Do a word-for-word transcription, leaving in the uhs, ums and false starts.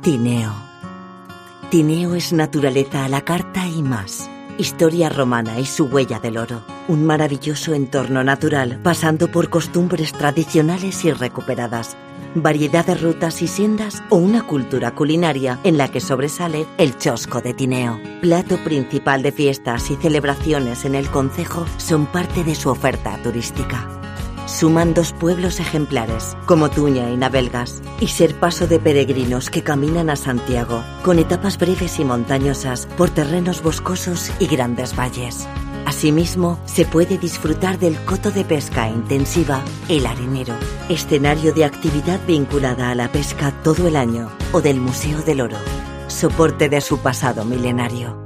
Tineo. Tineo es naturaleza a la carta y más. Historia romana y su huella del oro. Un maravilloso entorno natural, pasando por costumbres tradicionales y recuperadas, variedad de rutas y sendas o una cultura culinaria en la que sobresale el chosco de Tineo. Plato principal de fiestas y celebraciones en el concejo son parte de su oferta turística. Suman dos pueblos ejemplares, como Tuña y Navelgas, y ser paso de peregrinos que caminan a Santiago, con etapas breves y montañosas por terrenos boscosos y grandes valles. Asimismo, se puede disfrutar del coto de pesca intensiva El Arenero, escenario de actividad vinculada a la pesca todo el año, o del Museo del Oro, soporte de su pasado milenario.